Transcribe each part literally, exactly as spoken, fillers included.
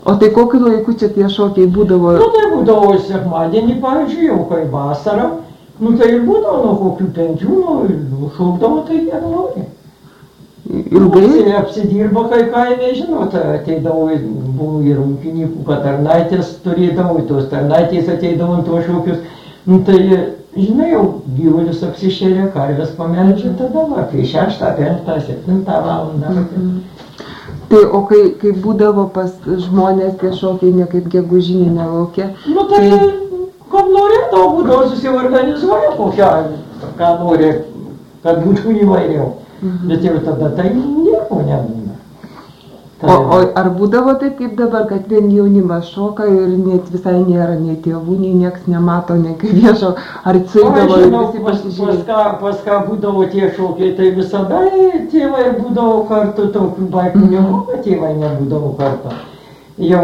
O tai kokiu laiku čia tie šokiai būdavo? Nu, tai būdavo sekmadienį, pavyzdžiui, jau kai vasara. Nu, tai ir būdavo nuo kokių penkių, nu, šokdavo tai kiek nori. Ilgai? Nu, apsidirbo kai kaime, žinot, ateidavo, buvo ir ūkininkų, kad tarnaitės turėdavo, tos tarnaitės ateidavo ant tos šokius. Nu, tai, žinai, jau gyvulius apsišėrė, karvės pameldžia, tada va, kai šeštą, penktą, septintą valandą. Mhm. Tai o kai, kai būdavo pas žmonės tie šokiai ne kaip gegužinį nelaukia? Nu, tai, tai... kad norėdavo, būdavo susiorganizuoja kokią, ką nori, kad būtų įvairiau. Mhm. Bet jau tada tai nieko nebūna. Tai... O, o ar būdavo taip kaip dabar, kad vien jaunimas šoka ir net visai nėra nei tėvų, nei nieks nemato, nei kaip viešo, ar suėdavo ir visi pasižiūrėjo? Pas ką, pas ką būdavo tie šokiai, tai visada tėvai būdavo kartu, tokių baikų mm. nebuvo, kad tėvai nebūdavo kartu. Jau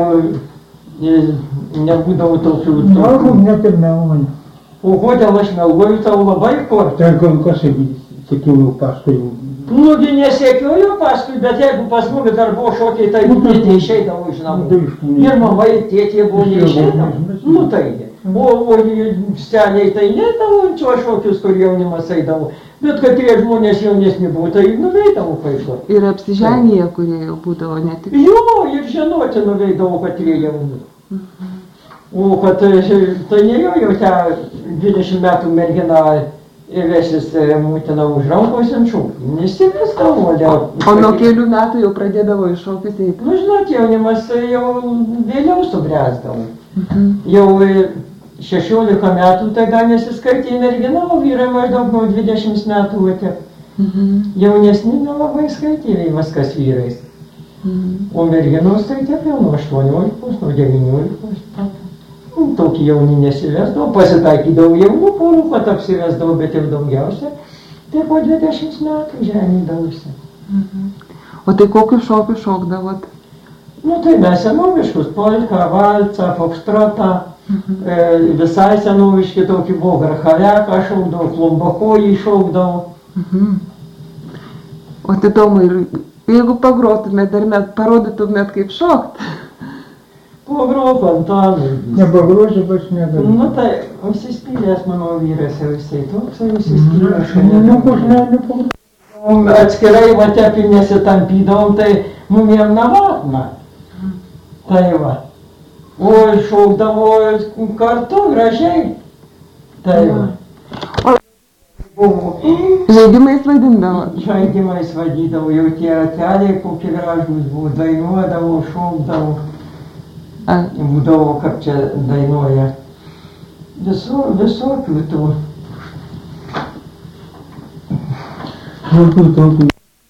nebūdavo tokių... Galbūt net ir meluoju. O kodėl aš meluoju, tau labai kortą? Tai kol kas sekėjau paskui. Nugi nesekioju paskui, bet jeigu pas mumi dar buvo šokiai, tai tėtė išeidavo iš namų. Ir mama ir tėtė buvo neišeidavo. Nu tai, o, o seniai tai neidavo čia šokius, kur jaunimas eidavo. Bet kad tie žmonės jaunesni buvo, tai nuveidavo kažko. Ir apsiženyje, kurie jau būdavo ne tik... Jo, ir žinoti nuveidavo, kad tie jauni. Mhm. O kad tai ne jo jau tą dvidešimt metų merginą įvesis mūtina už rankos ant šūkį. Nesivesdavo dėl... O nuo kelių metų jau pradėdavo iš šokius eiti? Nu, žinot, jaunimas jau vėliau subręsdavo. Mhm. Jau šešiolika metų tai dar nesiskaitė mergina, o vyrai maždaug nuo dvidešimt metų atė. Mhm. Jaunesni nelabai skaitė viskas vyrais. Mhm. O merginos tai taip jau nuo aštuoniolikos, nuo devyniolikos. Nu, tokį jaunį nesivesdavo, pasitaikydavo jaunų porų, kad apsivesdavo, bet jau daugiausia. Tai po dvidešimt metų ženydavosi. Mhm. O tai kokius šokius šokdavot? Nu tai mes senoviškus, polką, valcą, fokstrotą, mhm. e, visai senoviški tokį buvo grachariaką šokdavo, klombakojį šokdavo. Mhm. O tai Tomai, jeigu pagrotumėt, dar met parodytumėt kaip šokt? Pagrok, Antanai. Nepagrožiu, bet aš negaliu. Nu tai, užsispylęs mano vyras jau visai toks, užsispylęs. Nu, aš nepagrožiu. Atskirai va tepinėse tampydavom, tai mum jam navatna. Tai va. O šokdavo kartu gražiai. Tai va. Žaidimais vadindavo? Žaidimais vadydavo, jau tie rateliai kokie gražūs buvo, dainuodavo, šokdavo. Būdavo, kaip čia dainuoja. Viso, visokių tų. Tokių, tokių.